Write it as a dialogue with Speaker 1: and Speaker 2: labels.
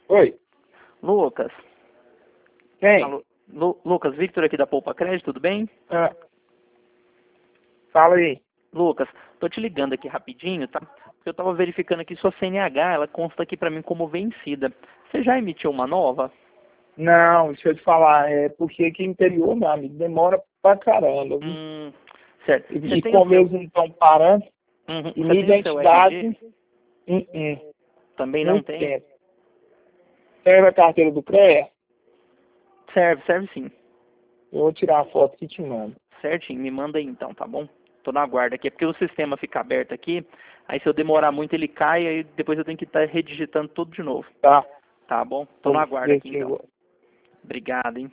Speaker 1: Oi,
Speaker 2: Lucas.
Speaker 1: quem?
Speaker 2: Alô, Lucas, Victor aqui da Poupa Crédito, tudo bem?
Speaker 1: Ah, fala aí.
Speaker 2: Lucas, tô te ligando aqui rapidinho, tá? Porque eu tava verificando aqui sua CNH, ela consta aqui pra mim como vencida. Você já emitiu uma nova?
Speaker 1: Não, deixa eu te falar, é porque aqui no interior, meu amigo, demora pra caramba, viu?
Speaker 2: Certo. Você
Speaker 1: E
Speaker 2: tem o
Speaker 1: como
Speaker 2: seu,
Speaker 1: eles não estão parando, e
Speaker 2: você
Speaker 1: minha
Speaker 2: tem o seu RG?
Speaker 1: identidade,
Speaker 2: Também não
Speaker 1: muito
Speaker 2: tem?
Speaker 1: tempo. Serve a carteira do CREA?
Speaker 2: Serve sim.
Speaker 1: Eu vou tirar a foto que te mando.
Speaker 2: Certinho, me manda aí então, tá bom? Tô na guarda aqui, é porque o sistema fica aberto aqui, aí se eu demorar muito ele cai, aí depois eu tenho que estar redigitando tudo de novo.
Speaker 1: Tá?
Speaker 2: Tá bom? Tô
Speaker 1: Vou
Speaker 2: na guarda
Speaker 1: ver
Speaker 2: aqui
Speaker 1: se eu
Speaker 2: então.
Speaker 1: vou.
Speaker 2: Obrigado, hein?